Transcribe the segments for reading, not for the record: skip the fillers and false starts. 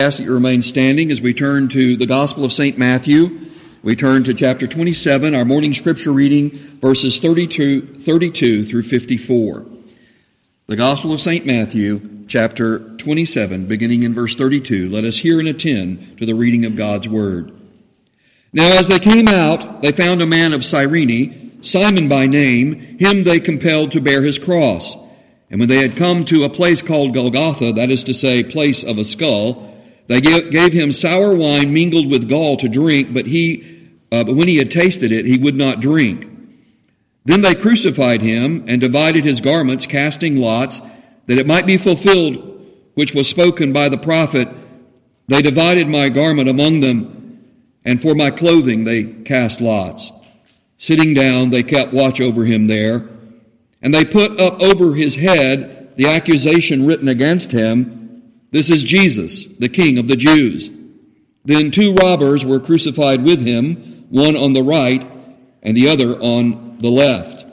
ask that you remain standing as we turn to the Gospel of St. Matthew. We turn to chapter 27, our morning scripture reading, verses 32 through 54. The Gospel of St. Matthew, chapter 27, beginning in verse 32. Let us hear and attend to the reading of God's Word. Now as they came out, they found a man of Cyrene, Simon by name. Him they compelled to bear his cross. And when they had come to a place called Golgotha, that is to say, place of a skull, they gave him sour wine mingled with gall to drink, but when he had tasted it, he would not drink. Then they crucified him and divided his garments, casting lots, that it might be fulfilled, which was spoken by the prophet, "They divided my garment among them, and for my clothing they cast lots." Sitting down, they kept watch over him there, and they put up over his head the accusation written against him, "This is Jesus, the King of the Jews." Then 2 robbers were crucified with him, one on the right and the other on the left.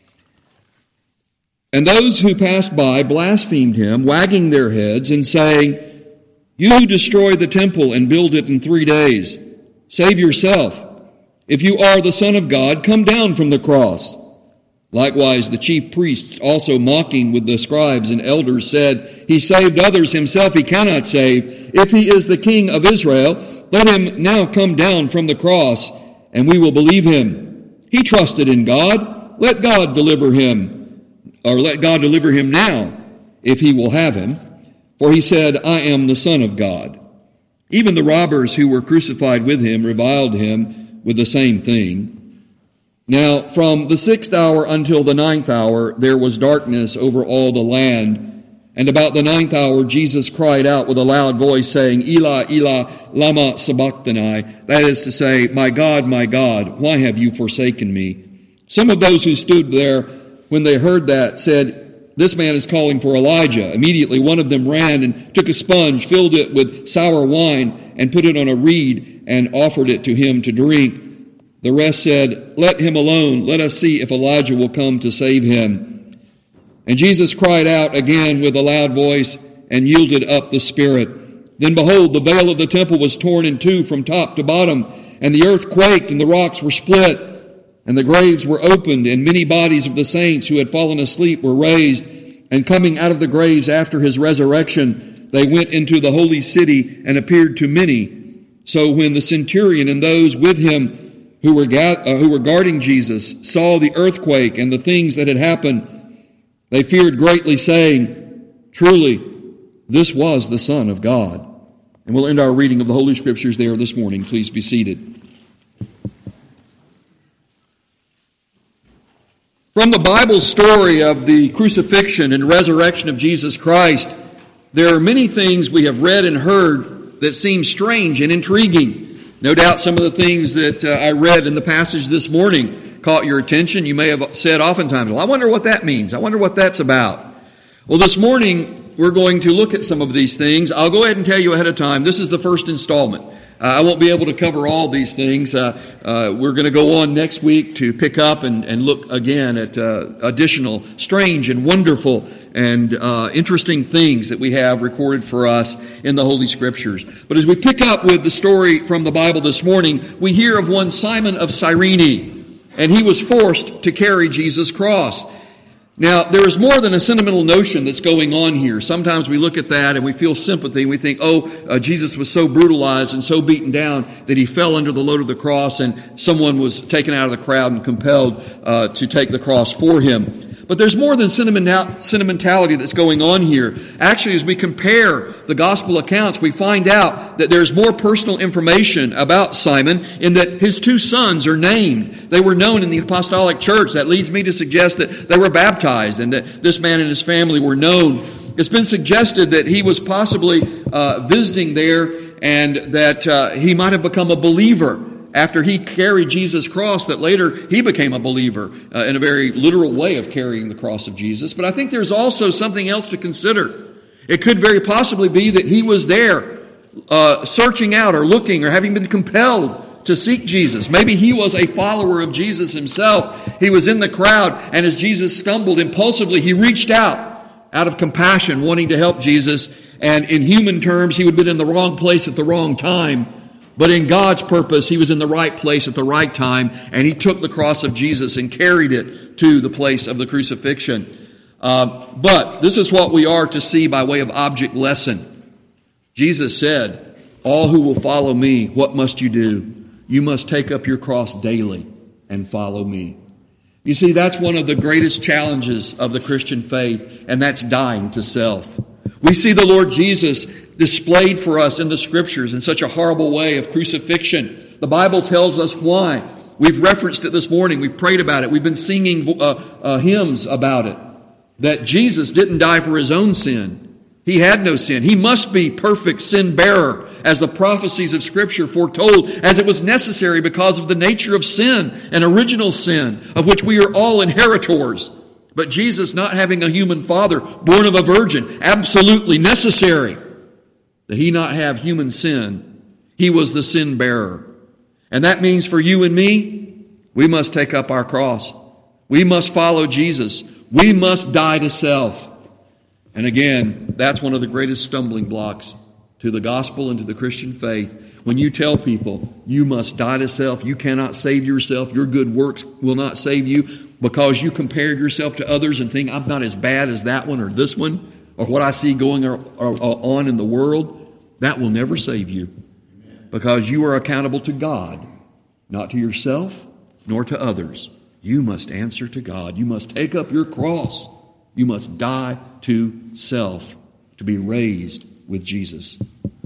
And those who passed by blasphemed him, wagging their heads and saying, "You who destroy the temple and build it in 3 days, save yourself. If you are the Son of God, come down from the cross." Likewise, the chief priests, also mocking with the scribes and elders, said, "He saved others, himself he cannot save. If he is the King of Israel, let him now come down from the cross, and we will believe him. He trusted in God. Let God deliver him now, if he will have him. For he said, 'I am the Son of God.'" Even the robbers who were crucified with him reviled him with the same thing. Now, from the 6th hour until the 9th hour, there was darkness over all the land. And about the 9th hour, Jesus cried out with a loud voice, saying, "Eli, Eli, lama sabachthani?" That is to say, my God, why have you forsaken me?" Some of those who stood there, when they heard that, said, "This man is calling for Elijah." Immediately one of them ran and took a sponge, filled it with sour wine, and put it on a reed, and offered it to him to drink. The rest said, "Let him alone. Let us see if Elijah will come to save him." And Jesus cried out again with a loud voice and yielded up the spirit. Then behold, the veil of the temple was torn in two from top to bottom, and the earth quaked, and the rocks were split, and the graves were opened, and many bodies of the saints who had fallen asleep were raised. And coming out of the graves after his resurrection, they went into the holy city and appeared to many. So when the centurion and those with him who were guarding Jesus saw the earthquake and the things that had happened, they feared greatly, saying, "Truly, this was the Son of God." And we'll end our reading of the Holy Scriptures there this morning. Please be seated. From the Bible story of the crucifixion and resurrection of Jesus Christ, there are many things we have read and heard that seem strange and intriguing. No doubt some of the things that I read in the passage this morning caught your attention. You may have said oftentimes, "Well, I wonder what that means. I wonder what that's about." Well, this morning we're going to look at some of these things. I'll go ahead and tell you ahead of time, this is the first installment. I won't be able to cover all these things. We're going to go on next week to pick up and look again at additional strange and wonderful and interesting things that we have recorded for us in the Holy Scriptures. But as we pick up with the story from the Bible this morning, we hear of one Simon of Cyrene, and he was forced to carry Jesus' cross. Now, there is more than a sentimental notion that's going on here. Sometimes we look at that and we feel sympathy and we think, Jesus was so brutalized and so beaten down that he fell under the load of the cross and someone was taken out of the crowd and compelled to take the cross for him. But there's more than sentimentality that's going on here. Actually, as we compare the gospel accounts, we find out that there's more personal information about Simon in that his 2 sons are named. They were known in the apostolic church. That leads me to suggest that they were baptized and that this man and his family were known. It's been suggested that he was possibly visiting there and that he might have become a believer after he carried Jesus' cross, that later he became a believer in a very literal way of carrying the cross of Jesus. But I think there's also something else to consider. It could very possibly be that he was there searching out or looking or having been compelled to seek Jesus. Maybe he was a follower of Jesus himself. He was in the crowd, and as Jesus stumbled impulsively, he reached out of compassion, wanting to help Jesus. And in human terms, he would have been in the wrong place at the wrong time. But in God's purpose, he was in the right place at the right time, and he took the cross of Jesus and carried it to the place of the crucifixion. But this is what we are to see by way of object lesson. Jesus said, all who will follow me, what must you do? You must take up your cross daily and follow me. You see, that's one of the greatest challenges of the Christian faith, and that's dying to self. We see the Lord Jesus displayed for us in the Scriptures in such a horrible way of crucifixion. The Bible tells us why. We've referenced it this morning. We've prayed about it. We've been singing hymns about it. That Jesus didn't die for his own sin. He had no sin. He must be perfect sin bearer, as the prophecies of Scripture foretold, as it was necessary because of the nature of sin, and original sin, of which we are all inheritors. But Jesus, not having a human father, born of a virgin, absolutely necessary that he not have human sin. He was the sin bearer. And that means for you and me, we must take up our cross. We must follow Jesus. We must die to self. And again, that's one of the greatest stumbling blocks to the gospel and to the Christian faith. When you tell people, you must die to self, you cannot save yourself, your good works will not save you, because you compared yourself to others and think, I'm not as bad as that one or this one, or what I see going on in the world, that will never save you. Because you are accountable to God, not to yourself, nor to others. You must answer to God. You must take up your cross. You must die to self to be raised with Jesus.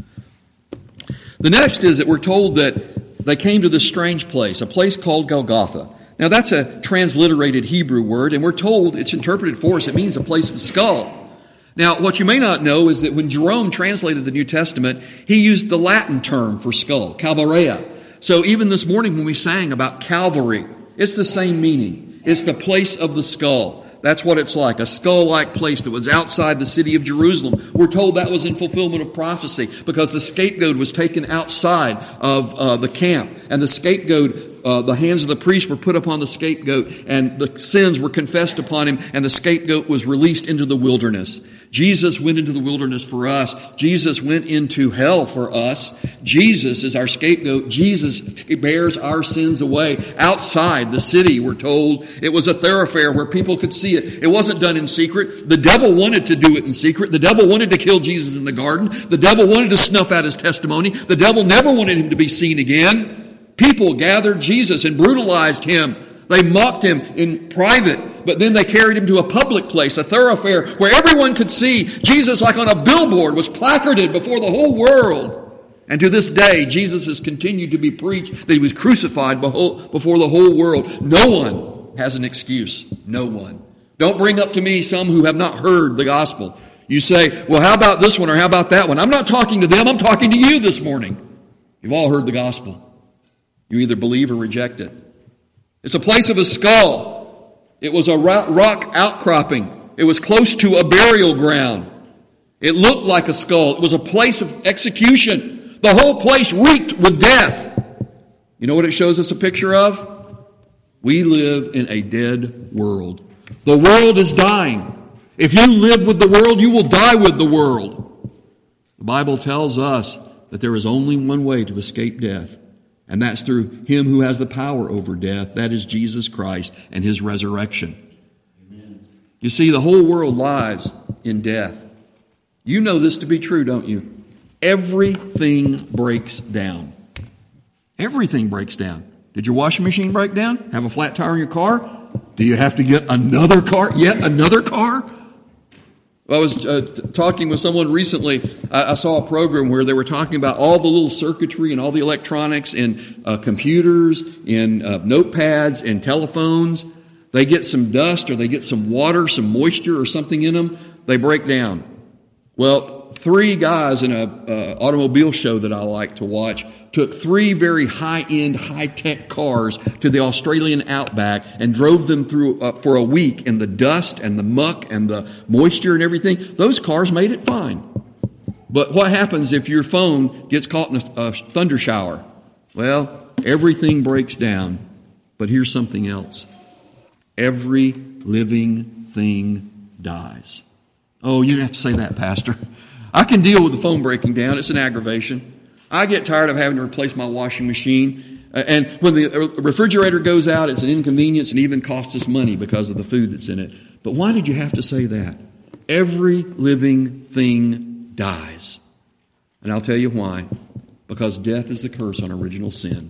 The next is that we're told that they came to this strange place, a place called Golgotha. Now that's a transliterated Hebrew word, and we're told it's interpreted for us, it means a place of a skull. Now, what you may not know is that when Jerome translated the New Testament, he used the Latin term for skull, Calvarea. So even this morning when we sang about Calvary, it's the same meaning. It's the place of the skull. That's what it's like, a skull-like place that was outside the city of Jerusalem. We're told that was in fulfillment of prophecy because the scapegoat was taken outside of the camp. And the scapegoat, the hands of the priest were put upon the scapegoat, and the sins were confessed upon him, and the scapegoat was released into the wilderness. Jesus went into the wilderness for us. Jesus went into hell for us. Jesus is our scapegoat. Jesus bears our sins away outside the city, we're told. It was a thoroughfare where people could see it. It wasn't done in secret. The devil wanted to do it in secret. The devil wanted to kill Jesus in the garden. The devil wanted to snuff out his testimony. The devil never wanted him to be seen again. People gathered Jesus and brutalized him. They mocked him in private, but then they carried him to a public place, a thoroughfare, where everyone could see. Jesus, like on a billboard, was placarded before the whole world. And to this day, Jesus has continued to be preached that he was crucified before the whole world. No one has an excuse. No one. Don't bring up to me some who have not heard the gospel. You say, well, how about this one or how about that one? I'm not talking to them. I'm talking to you this morning. You've all heard the gospel. You either believe or reject it. It's a place of a skull. It was a rock outcropping. It was close to a burial ground. It looked like a skull. It was a place of execution. The whole place reeked with death. You know what it shows us a picture of? We live in a dead world. The world is dying. If you live with the world, you will die with the world. The Bible tells us that there is only one way to escape death. And that's through him who has the power over death. That is Jesus Christ and his resurrection. Amen. You see, the whole world lies in death. You know this to be true, don't you? Everything breaks down. Everything breaks down. Did your washing machine break down? Have a flat tire in your car? Do you have to get another car? Yet another car? I was talking with someone recently. I saw a program where they were talking about all the little circuitry and all the electronics in computers, in notepads, and telephones. They get some dust or they get some water, some moisture or something in them. They break down. Well, 3 guys in an automobile show that I like to watch took 3 very high-end, high-tech cars to the Australian outback and drove them through for a week in the dust and the muck and the moisture and everything. Those cars made it fine. But what happens if your phone gets caught in a thunder shower? Well, everything breaks down. But here's something else. Every living thing dies. Oh, you didn't have to say that, Pastor. I can deal with the phone breaking down. It's an aggravation. I get tired of having to replace my washing machine. And when the refrigerator goes out, it's an inconvenience and even costs us money because of the food that's in it. But why did you have to say that? Every living thing dies. And I'll tell you why. Because death is the curse on original sin.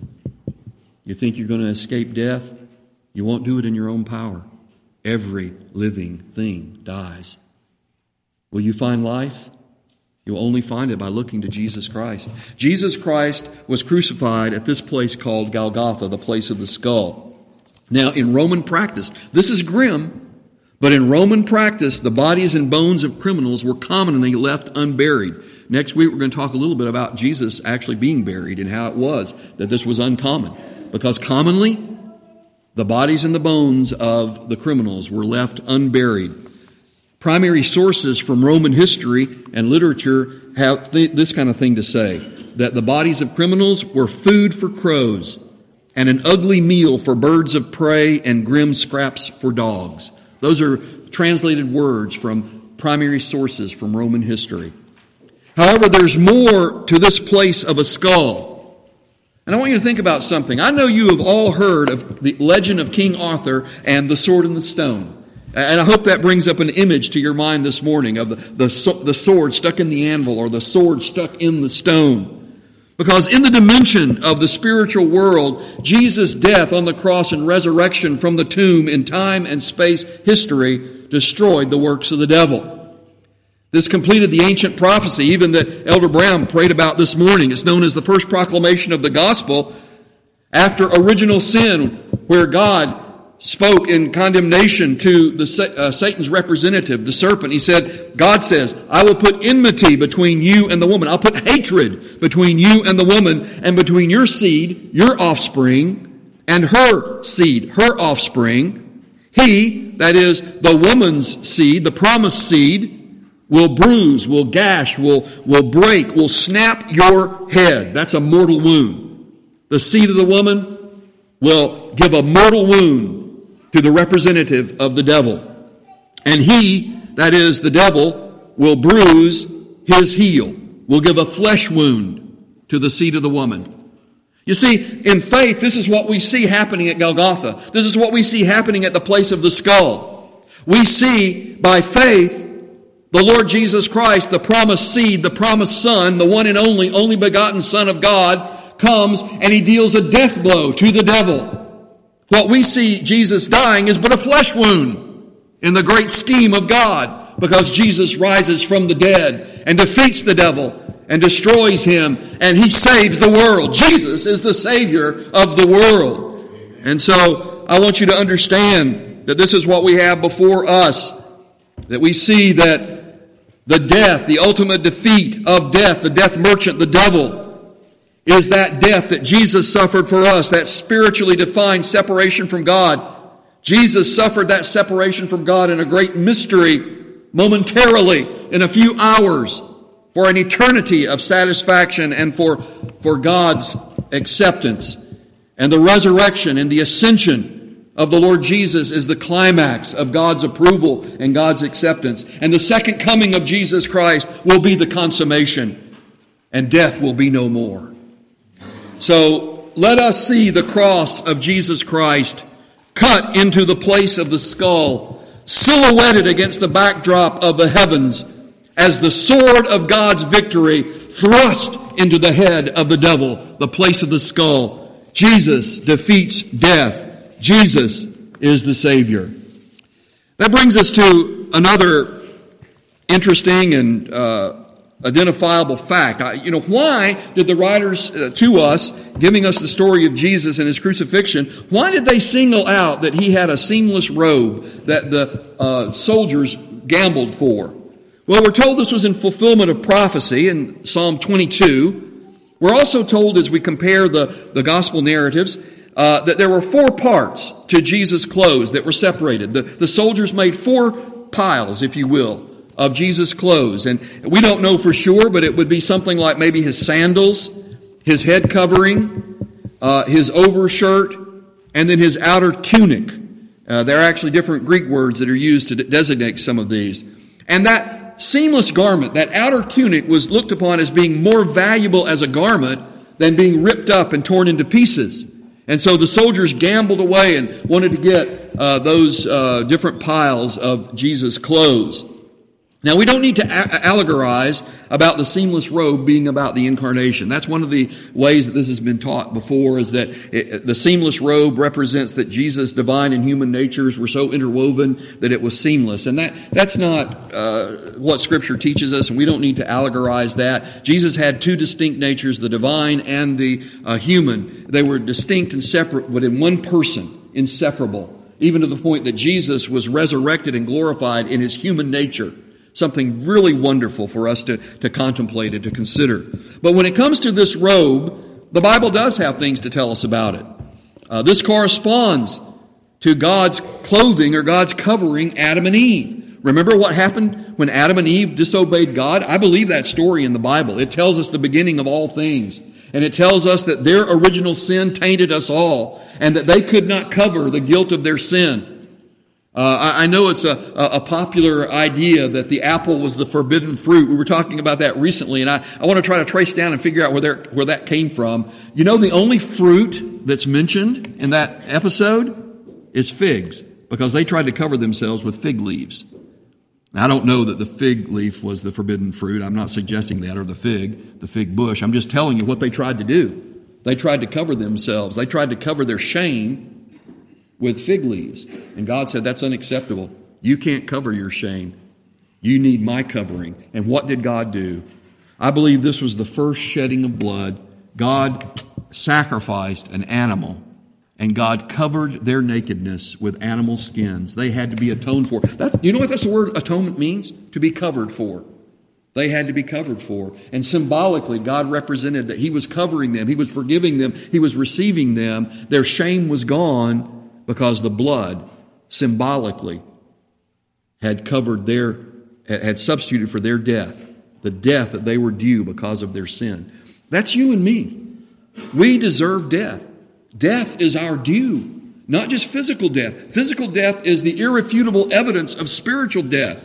You think you're going to escape death? You won't do it in your own power. Every living thing dies. Will you find life? You'll only find it by looking to Jesus Christ. Jesus Christ was crucified at this place called Golgotha, the place of the skull. Now, in Roman practice, this is grim, but in Roman practice, the bodies and bones of criminals were commonly left unburied. Next week, we're going to talk a little bit about Jesus actually being buried and how it was that this was uncommon. Because commonly, the bodies and the bones of the criminals were left unburied. Primary sources from Roman history and literature have this kind of thing to say, that the bodies of criminals were food for crows and an ugly meal for birds of prey and grim scraps for dogs. Those are translated words from primary sources from Roman history. However, there's more to this place of a skull. And I want you to think about something. I know you have all heard of the legend of King Arthur and the sword and the stone. And I hope that brings up an image to your mind this morning of the sword stuck in the anvil or the sword stuck in the stone. Because in the dimension of the spiritual world, Jesus' death on the cross and resurrection from the tomb in time and space history destroyed the works of the devil. This completed the ancient prophecy, even that Elder Brown prayed about this morning. It's known as the first proclamation of the gospel after original sin, where God spoke in condemnation to the Satan's representative, the serpent. He said, God says, I will put enmity between you and the woman. I'll put hatred between you and the woman, and between your seed, your offspring, and her seed, her offspring. He, that is the woman's seed, the promised seed, will bruise, will gash, will break, will snap your head. That's a mortal wound. The seed of the woman will give a mortal wound to the representative of the devil. And he, that is the devil, will bruise his heel, will give a flesh wound to the seed of the woman. You see, in faith, this is what we see happening at Golgotha. This is what we see happening at the place of the skull. We see, by faith, the Lord Jesus Christ, the promised seed, the promised Son, the one and only begotten Son of God, comes and He deals a death blow to the devil. What we see Jesus dying is but a flesh wound in the great scheme of God, because Jesus rises from the dead and defeats the devil and destroys him, and He saves the world. Jesus is the Savior of the world. And so I want you to understand that this is what we have before us, that we see that the death, the ultimate defeat of death, the death merchant, the devil, is that death that Jesus suffered for us, that spiritually defined separation from God. Jesus suffered that separation from God in a great mystery, momentarily, in a few hours, for an eternity of satisfaction and for God's acceptance. And the resurrection and the ascension of the Lord Jesus is the climax of God's approval and God's acceptance. And the second coming of Jesus Christ will be the consummation, and death will be no more. So let us see the cross of Jesus Christ cut into the place of the skull, silhouetted against the backdrop of the heavens, as the sword of God's victory thrust into the head of the devil, the place of the skull. Jesus defeats death. Jesus is the Savior. That brings us to another interesting and identifiable fact. Why did the writers to us, giving us the story of Jesus and His crucifixion, why did they single out that He had a seamless robe that the soldiers gambled for? Well, we're told this was in fulfillment of prophecy in Psalm 22. We're also told, as we compare the gospel narratives, that there were 4 parts to Jesus' clothes that were separated. The soldiers made 4 piles, if you will, of Jesus' clothes. And we don't know for sure, but it would be something like maybe His sandals, His head covering, His overshirt, and then His outer tunic. There are actually different Greek words that are used to designate some of these. And that that seamless garment, that outer tunic, was looked upon as being more valuable as a garment than being ripped up and torn into pieces. And so the soldiers gambled away and wanted to get those different piles of Jesus' clothes. Now, we don't need to allegorize about the seamless robe being about the incarnation. That's one of the ways that this has been taught before, is that the seamless robe represents that Jesus' divine and human natures were so interwoven that it was seamless. And that's not what Scripture teaches us, and we don't need to allegorize that. Jesus had two distinct natures, the divine and the human. They were distinct and separate, but in one person, inseparable, even to the point that Jesus was resurrected and glorified in his human nature. Something really wonderful for us to contemplate and to consider. But when it comes to this robe, the Bible does have things to tell us about it. This corresponds to God's clothing or God's covering Adam and Eve. Remember what happened when Adam and Eve disobeyed God? I believe that story in the Bible. It tells us the beginning of all things. And it tells us that their original sin tainted us all, and that they could not cover the guilt of their sin. I know it's a popular idea that the apple was the forbidden fruit. We were talking about that recently, and I want to try to trace down and figure out where that came from. You know, the only fruit that's mentioned in that episode is figs, because they tried to cover themselves with fig leaves. Now, I don't know that the fig leaf was the forbidden fruit. I'm not suggesting that, or the fig bush. I'm just telling you what they tried to do. They tried to cover themselves. They tried to cover their shame with fig leaves. And God said, that's unacceptable. You can't cover your shame. You need my covering. And what did God do? I believe this was the first shedding of blood. God sacrificed an animal, and God covered their nakedness with animal skins. They had to be atoned for. You know what the word atonement means? To be covered for. They had to be covered for. And symbolically, God represented that He was covering them. He was forgiving them. He was receiving them. Their shame was gone, because the blood symbolically had substituted for their death, the death that they were due because of their sin. That's you and me. We deserve death. Death is our due, not just physical death. Physical death is the irrefutable evidence of spiritual death.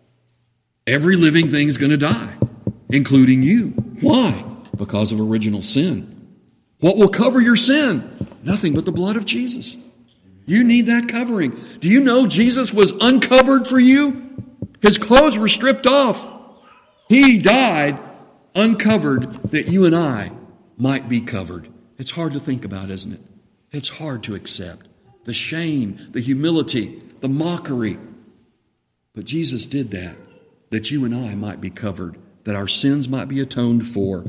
Every living thing is going to die, including you. Why? Because of original sin. What will cover your sin? Nothing but the blood of Jesus. You need that covering. Do you know Jesus was uncovered for you? His clothes were stripped off. He died uncovered that you and I might be covered. It's hard to think about, isn't it? It's hard to accept. The shame, the humility, the mockery. But Jesus did that you and I might be covered, that our sins might be atoned for.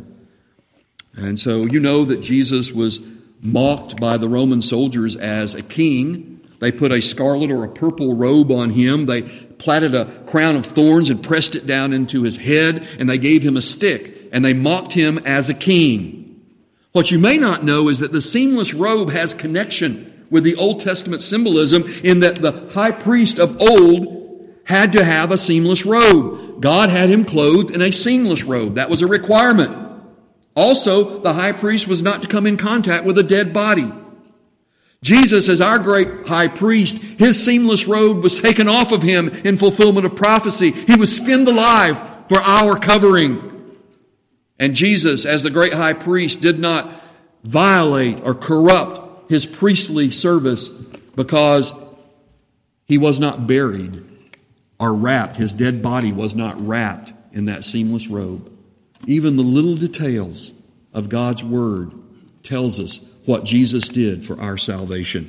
And so you know that Jesus was mocked by the Roman soldiers as a king. They put a scarlet or a purple robe on him. They plaited a crown of thorns and pressed it down into his head, and they gave him a stick, and they mocked him as a king. What you may not know is that the seamless robe has connection with the Old Testament symbolism, in that the high priest of old had to have a seamless robe. God had him clothed in a seamless robe. That was a requirement. Also, the high priest was not to come in contact with a dead body. Jesus, as our great high priest, his seamless robe was taken off of him in fulfillment of prophecy. He was skinned alive for our covering. And Jesus, as the great high priest, did not violate or corrupt his priestly service, because he was not buried or wrapped. His dead body was not wrapped in that seamless robe. Even the little details of God's Word tells us what Jesus did for our salvation.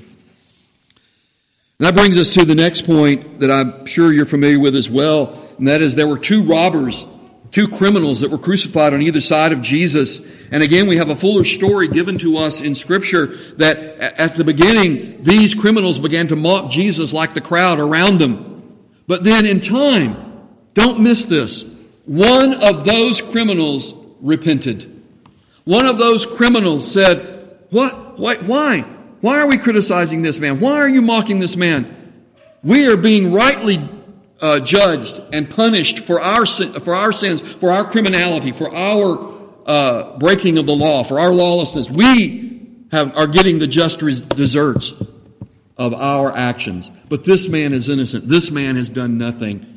And that brings us to the next point that I'm sure you're familiar with as well, and that is there were two robbers, two criminals that were crucified on either side of Jesus. And again, we have a fuller story given to us in Scripture that at the beginning, these criminals began to mock Jesus like the crowd around them. But then in time, don't miss this, one of those criminals repented. One of those criminals said, "What? Why? Why are we criticizing this man? Why are you mocking this man? We are being rightly judged and punished for our sins, for our criminality, for our breaking of the law, for our lawlessness. We are getting the just deserts of our actions. But this man is innocent. This man has done nothing."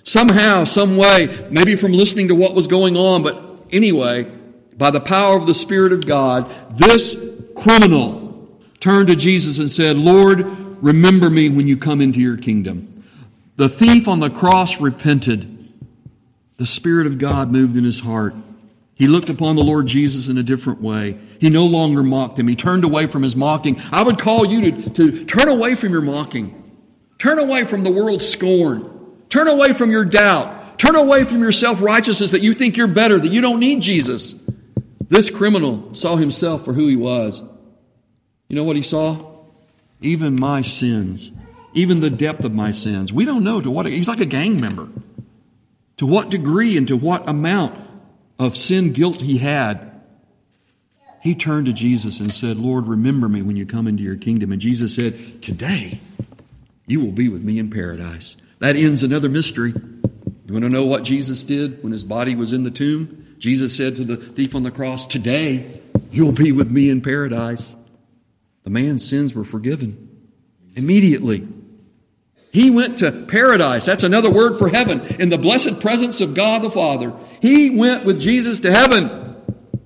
Somehow, some way, maybe from listening to what was going on, but anyway, by the power of the Spirit of God, this criminal turned to Jesus and said, Lord, remember me when you come into your kingdom. The thief on the cross repented. The Spirit of God moved in his heart. He looked upon the Lord Jesus in a different way. He no longer mocked him. He turned away from his mocking. I would call you to turn away from your mocking. Turn away from the world's scorn. Turn away from your doubt. Turn away from your self-righteousness that you think you're better, that you don't need Jesus. This criminal saw himself for who he was. You know what he saw? Even my sins. Even the depth of my sins. We don't know to what. He's like a gang member. To what degree and to what amount of sin guilt he had. He turned to Jesus and said, Lord, remember me when you come into your kingdom. And Jesus said, today you will be with me in paradise. That ends another mystery. You want to know what Jesus did when his body was in the tomb? Jesus said to the thief on the cross, today you'll be with me in paradise. The man's sins were forgiven immediately. He went to paradise. That's another word for heaven. In the blessed presence of God the Father. He went with Jesus to heaven.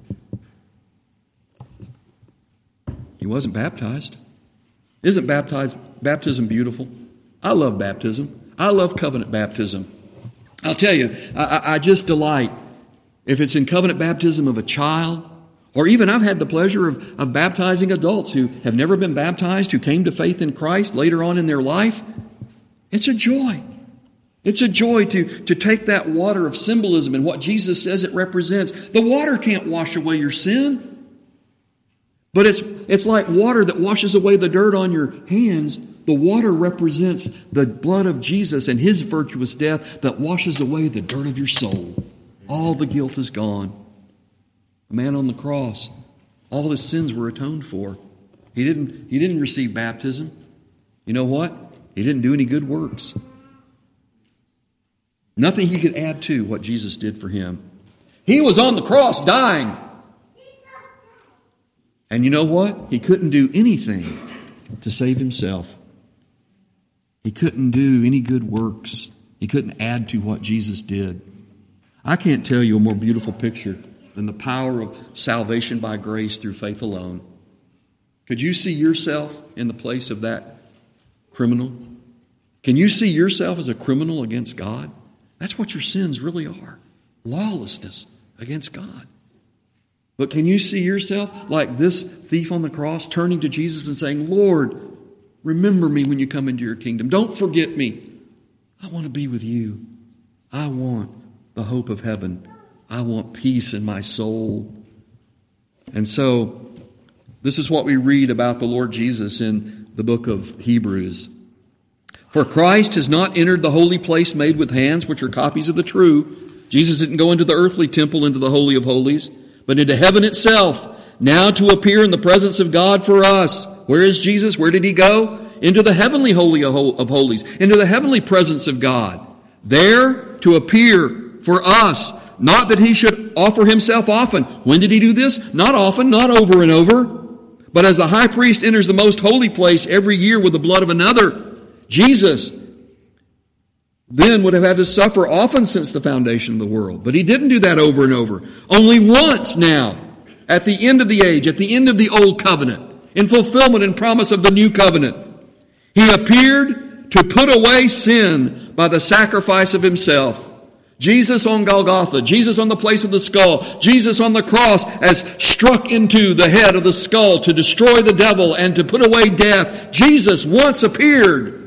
He wasn't baptized. Isn't baptism beautiful? I love baptism. I love covenant baptism. I'll tell you, I just delight if it's in covenant baptism of a child, or even I've had the pleasure of baptizing adults who have never been baptized, who came to faith in Christ later on in their life. It's a joy. It's a joy to take that water of symbolism and what Jesus says it represents. The water can't wash away your sin. But it's like water that washes away the dirt on your hands. The water represents the blood of Jesus and His virtuous death that washes away the dirt of your soul. All the guilt is gone. The man on the cross, all his sins were atoned for. He didn't receive baptism. You know what? He didn't do any good works. Nothing he could add to what Jesus did for him. He was on the cross dying. And you know what? He couldn't do anything to save himself. He couldn't do any good works. He couldn't add to what Jesus did. I can't tell you a more beautiful picture than the power of salvation by grace through faith alone. Could you see yourself in the place of that criminal? Can you see yourself as a criminal against God? That's what your sins really are. Lawlessness against God. But can you see yourself like this thief on the cross turning to Jesus and saying, Lord, remember me when you come into your kingdom. Don't forget me. I want to be with you. I want the hope of heaven. I want peace in my soul. And so, this is what we read about the Lord Jesus in the book of Hebrews. For Christ has not entered the holy place made with hands, which are copies of the true. Jesus didn't go into the earthly temple, into the Holy of Holies, but into heaven itself, now to appear in the presence of God for us. Where is Jesus? Where did He go? Into the heavenly Holy of Holies, into the heavenly presence of God. There to appear for us. Not that He should offer Himself often. When did He do this? Not often, not over and over. But as the high priest enters the most holy place every year with the blood of another, Jesus then would have had to suffer often since the foundation of the world. But He didn't do that over and over. Only once now, at the end of the age, at the end of the old covenant, in fulfillment and promise of the new covenant, He appeared to put away sin by the sacrifice of Himself. Jesus on Golgotha, Jesus on the place of the skull, Jesus on the cross as struck into the head of the skull to destroy the devil and to put away death. Jesus once appeared.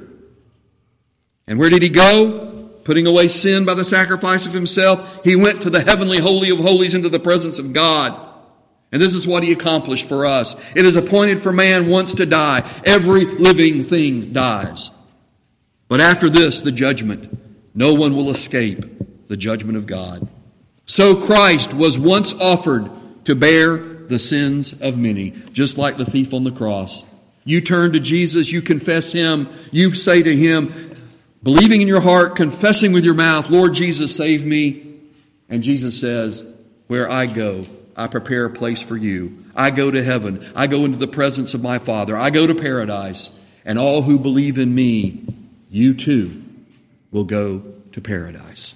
And where did He go? Putting away sin by the sacrifice of Himself. He went to the heavenly Holy of Holies, into the presence of God. And this is what He accomplished for us. It is appointed for man once to die. Every living thing dies. But after this, the judgment. No one will escape the judgment of God. So Christ was once offered to bear the sins of many, just like the thief on the cross. You turn to Jesus, you confess Him, you say to Him, believing in your heart, confessing with your mouth, Lord Jesus, save me. And Jesus says, where I go, I prepare a place for you. I go to heaven. I go into the presence of my Father. I go to paradise. And all who believe in me, you too will go to paradise.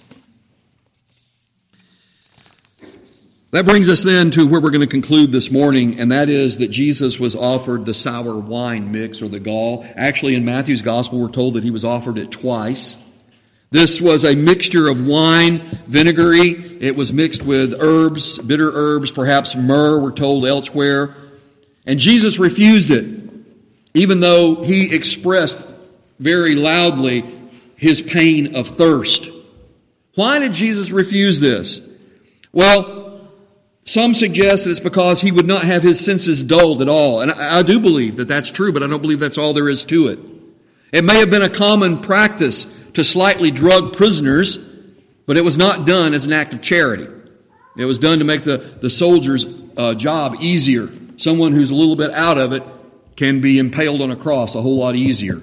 That brings us then to where we're going to conclude this morning, and that is that Jesus was offered the sour wine mix or the gall. Actually, in Matthew's gospel, we're told that he was offered it twice. This was a mixture of wine, vinegary. It was mixed with herbs, bitter herbs, perhaps myrrh, we're told elsewhere. And Jesus refused it, even though he expressed very loudly his pain of thirst. Why did Jesus refuse this? Well, some suggest that it's because he would not have his senses dulled at all. And I do believe that that's true, but I don't believe that's all there is to it. It may have been a common practice to slightly drug prisoners, but it was not done as an act of charity. It was done to make the soldier's job easier. Someone who's a little bit out of it can be impaled on a cross a whole lot easier.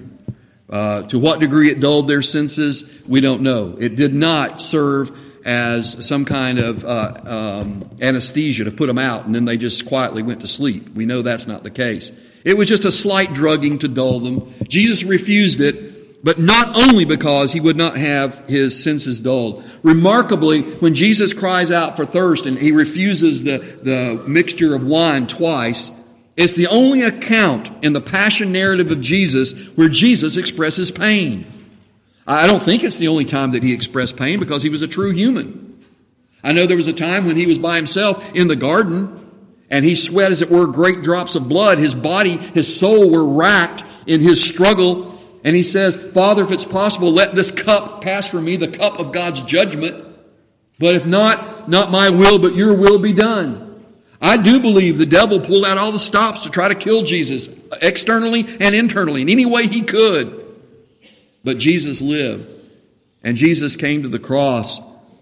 To what degree it dulled their senses, we don't know. It did not serve as some kind of anesthesia to put them out, and then they just quietly went to sleep. We know that's not the case. It was just a slight drugging to dull them. Jesus refused it, but not only because he would not have his senses dulled. Remarkably, when Jesus cries out for thirst and he refuses the mixture of wine twice, it's the only account in the passion narrative of Jesus where Jesus expresses pain. I don't think it's the only time that he expressed pain because he was a true human. I know there was a time when he was by himself in the garden and he sweat, as it were, great drops of blood. His body, his soul were racked in his struggle. And he says, Father, if it's possible, let this cup pass from me, the cup of God's judgment. But if not my will, but your will be done. I do believe the devil pulled out all the stops to try to kill Jesus, externally and internally, in any way he could. But Jesus lived, and Jesus came to the cross,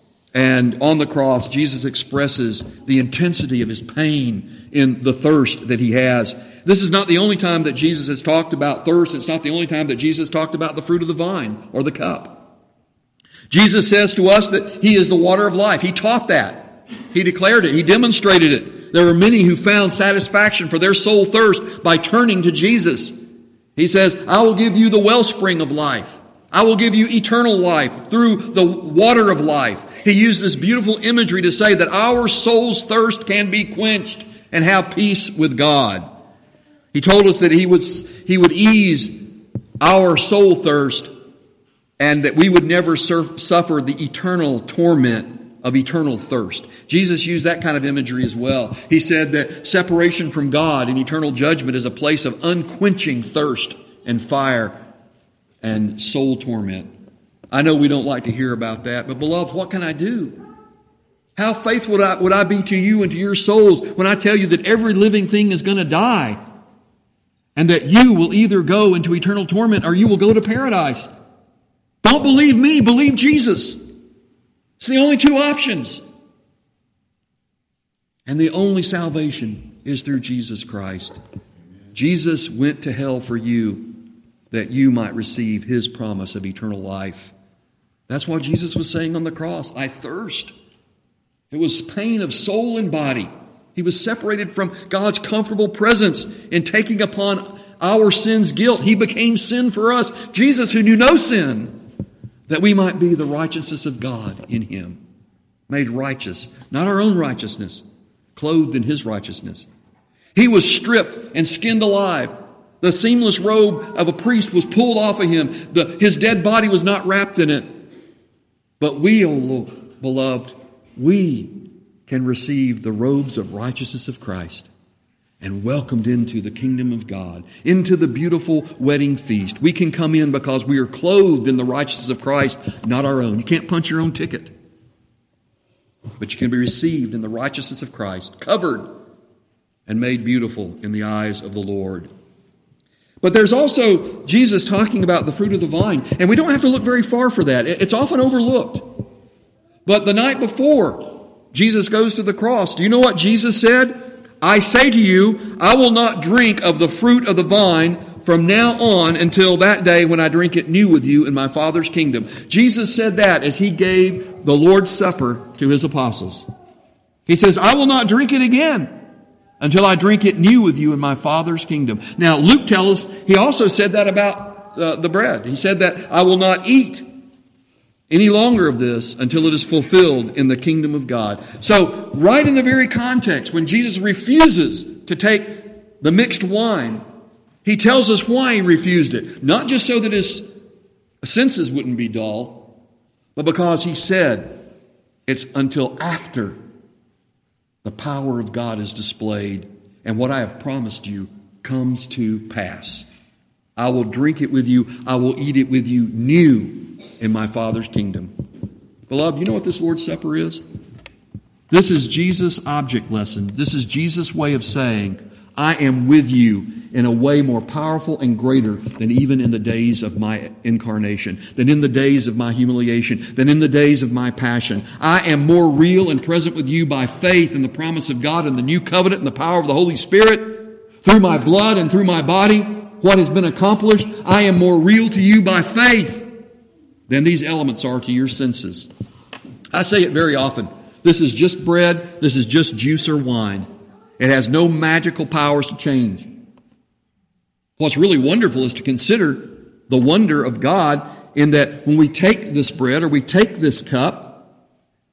and on the cross, Jesus expresses the intensity of his pain in the thirst that he has. This is not the only time that Jesus has talked about thirst. It's not the only time that Jesus talked about the fruit of the vine or the cup. Jesus says to us that he is the water of life. He taught that. He declared it. He demonstrated it. There were many who found satisfaction for their soul thirst by turning to Jesus. He says, I will give you the wellspring of life. I will give you eternal life through the water of life. He used this beautiful imagery to say that our soul's thirst can be quenched and have peace with God. He told us that he would ease our soul thirst and that we would never suffer the eternal torment of eternal thirst. Jesus used that kind of imagery as well. He said that separation from God in eternal judgment is a place of unquenching thirst and fire and soul torment. I know we don't like to hear about that, but beloved, what can I do? How faithful would I be to you and to your souls when I tell you that every living thing is going to die and that you will either go into eternal torment or you will go to paradise? Don't believe me, believe Jesus. It's the only two options. And the only salvation is through Jesus Christ. Jesus went to hell for you that you might receive his promise of eternal life. That's what Jesus was saying on the cross. I thirst. It was pain of soul and body. He was separated from God's comfortable presence in taking upon our sin's guilt. He became sin for us. Jesus, who knew no sin, that we might be the righteousness of God in him. Made righteous, not our own righteousness, clothed in his righteousness. He was stripped and skinned alive. The seamless robe of a priest was pulled off of him. His dead body was not wrapped in it. But we, O Lord, beloved, we can receive the robes of righteousness of Christ and welcomed into the kingdom of God, into the beautiful wedding feast. We can come in because we are clothed in the righteousness of Christ, not our own. You can't punch your own ticket. But you can be received in the righteousness of Christ, covered and made beautiful in the eyes of the Lord. But there's also Jesus talking about the fruit of the vine. And we don't have to look very far for that. It's often overlooked. But the night before Jesus goes to the cross, do you know what Jesus said? I say to you, I will not drink of the fruit of the vine from now on until that day when I drink it new with you in my Father's kingdom. Jesus said that as he gave the Lord's Supper to his apostles. He says, I will not drink it again until I drink it new with you in my Father's kingdom. Now, Luke tells us, he also said that about the bread. He said that I will not eat any longer of this until it is fulfilled in the kingdom of God. So, right in the very context, when Jesus refuses to take the mixed wine, he tells us why he refused it. Not just so that his senses wouldn't be dull, but because he said it's until after the power of God is displayed and what I have promised you comes to pass. I will drink it with you. I will eat it with you new in my Father's kingdom. Beloved, you know what this Lord's Supper is? This is Jesus' object lesson. This is Jesus' way of saying, I am with you in a way more powerful and greater than even in the days of my incarnation, than in the days of my humiliation, than in the days of my passion. I am more real and present with you by faith in the promise of God and the new covenant and the power of the Holy Spirit through my blood and through my body. What has been accomplished, I am more real to you by faith than these elements are to your senses. I say it very often. This is just bread. This is just juice or wine. It has no magical powers to change. What's really wonderful is to consider the wonder of God in that when we take this bread or we take this cup,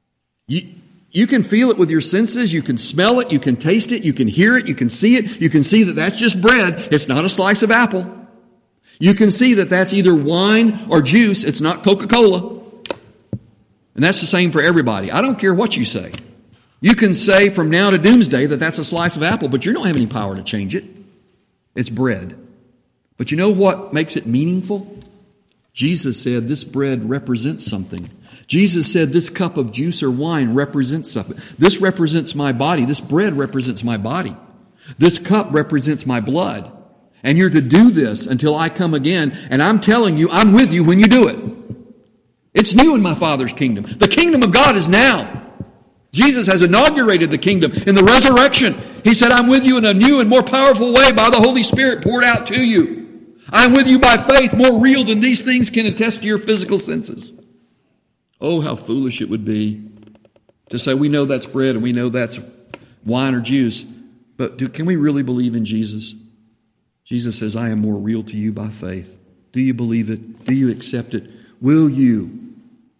you can feel it with your senses, you can smell it, you can taste it, you can hear it, you can see it. You can see that that's just bread. It's not a slice of apple. You can see that that's either wine or juice. It's not Coca-Cola. And that's the same for everybody. I don't care what you say. You can say from now to doomsday that that's a slice of apple, but you don't have any power to change it. It's bread. But you know what makes it meaningful? Jesus said this bread represents something. Jesus said this cup of juice or wine represents something. This represents my body. This bread represents my body. This cup represents my blood. And you're to do this until I come again. And I'm telling you, I'm with you when you do it. It's new in my Father's kingdom. The kingdom of God is now. Jesus has inaugurated the kingdom in the resurrection. He said, I'm with you in a new and more powerful way by the Holy Spirit poured out to you. I'm with you by faith, more real than these things can attest to your physical senses. Oh, how foolish it would be to say we know that's bread and we know that's wine or juice, but can we really believe in Jesus? Jesus says, I am more real to you by faith. Do you believe it? Do you accept it? Will you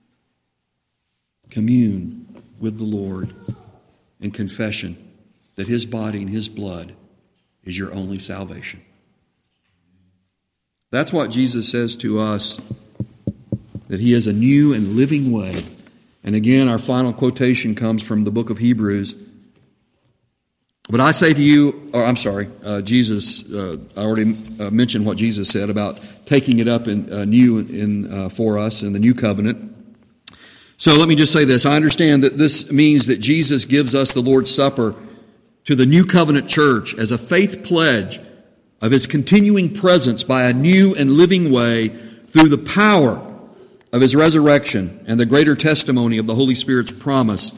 commune with the Lord in confession that His body and His blood is your only salvation? That's what Jesus says to us, that He is a new and living way. And again, our final quotation comes from the book of Hebrews. But I say to you, Jesus, I already mentioned what Jesus said about taking it up in for us in the new covenant. So let me just say this. I understand that this means that Jesus gives us the Lord's Supper to the new covenant church as a faith pledge of His continuing presence by a new and living way through the power of His resurrection and the greater testimony of the Holy Spirit's promise.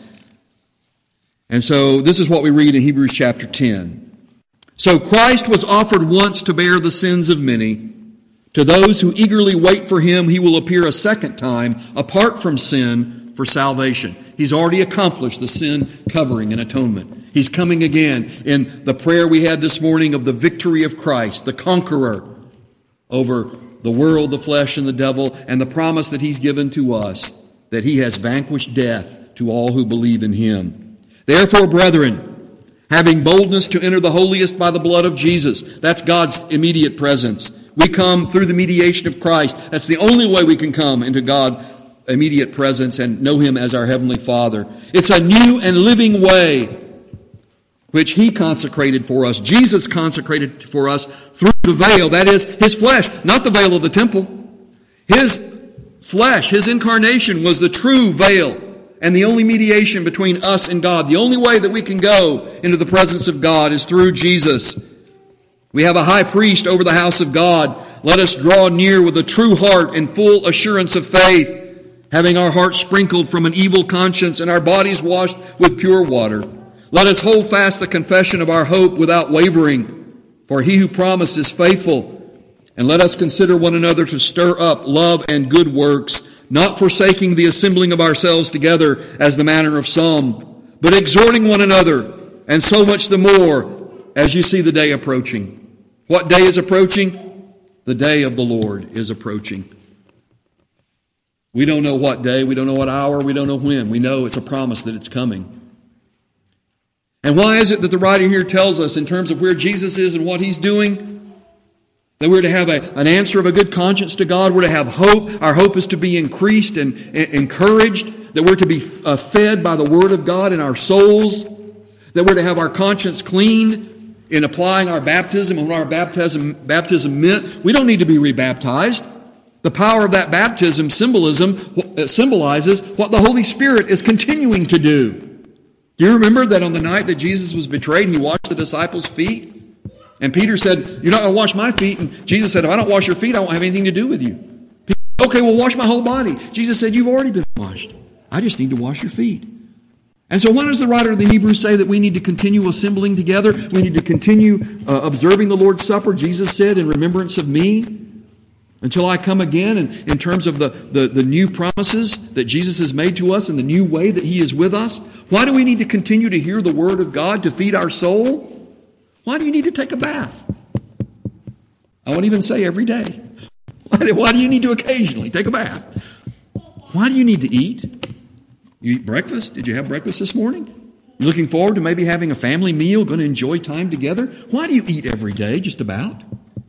And so this is what we read in Hebrews chapter 10. So Christ was offered once to bear the sins of many. To those who eagerly wait for Him, He will appear a second time, apart from sin, for salvation. He's already accomplished the sin covering and atonement. He's coming again in the prayer we had this morning of the victory of Christ, the conqueror over the world, the flesh, and the devil, and the promise that He's given to us, that He has vanquished death to all who believe in Him. Therefore, brethren, having boldness to enter the holiest by the blood of Jesus, that's God's immediate presence. We come through the mediation of Christ. That's the only way we can come into God's immediate presence and know Him as our Heavenly Father. It's a new and living way which He consecrated for us. Jesus consecrated for us through the veil. That is, His flesh, not the veil of the temple. His flesh, His incarnation was the true veil and the only mediation between us and God. The only way that we can go into the presence of God is through Jesus. We have a high priest over the house of God. Let us draw near with a true heart and full assurance of faith, having our hearts sprinkled from an evil conscience and our bodies washed with pure water. Let us hold fast the confession of our hope without wavering, for He who promised is faithful. And let us consider one another to stir up love and good works, not forsaking the assembling of ourselves together as the manner of some, but exhorting one another, and so much the more as you see the day approaching. What day is approaching? The day of the Lord is approaching. We don't know what day, we don't know what hour, we don't know when. We know it's a promise that it's coming. And why is it that the writer here tells us in terms of where Jesus is and what He's doing? That we're to have an answer of a good conscience to God. We're to have hope. Our hope is to be increased and encouraged. That we're to be fed by the Word of God in our souls. That we're to have our conscience clean in applying our baptism and what our baptism meant. We don't need to be rebaptized. The power of that baptism symbolizes what the Holy Spirit is continuing to do. Do you remember that on the night that Jesus was betrayed and He washed the disciples' feet? And Peter said, "You're not going to wash my feet." And Jesus said, "If I don't wash your feet, I won't have anything to do with you." Peter said, "Okay, well, wash my whole body." Jesus said, "You've already been washed. I just need to wash your feet." And so why does the writer of the Hebrews say that we need to continue assembling together? We need to continue observing the Lord's Supper, Jesus said, in remembrance of me, until I come again, and in terms of the new promises that Jesus has made to us and the new way that He is with us. Why do we need to continue to hear the Word of God to feed our soul? Why do you need to take a bath? I won't even say every day. Why do you need to occasionally take a bath? Why do you need to eat? You eat breakfast? Did you have breakfast this morning? You're looking forward to maybe having a family meal, going to enjoy time together? Why do you eat every day, just about?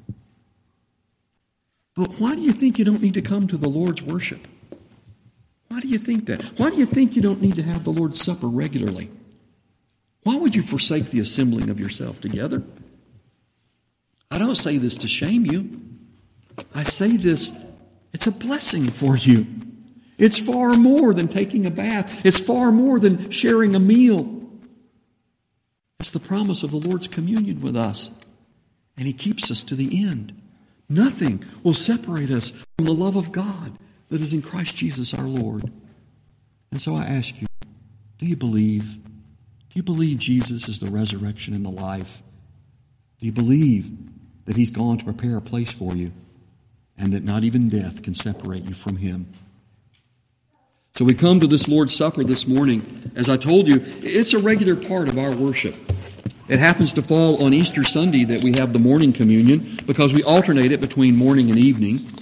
But why do you think you don't need to come to the Lord's worship? Why do you think that? Why do you think you don't need to have the Lord's Supper regularly? Why would you forsake the assembling of yourself together? I don't say this to shame you. I say this, it's a blessing for you. It's far more than taking a bath. It's far more than sharing a meal. It's the promise of the Lord's communion with us. And He keeps us to the end. Nothing will separate us from the love of God that is in Christ Jesus our Lord. And so I ask you, do you believe? Do you believe Jesus is the resurrection and the life? Do you believe that He's gone to prepare a place for you and that not even death can separate you from Him? So we come to this Lord's Supper this morning. As I told you, it's a regular part of our worship. It happens to fall on Easter Sunday that we have the morning communion because we alternate it between morning and evening.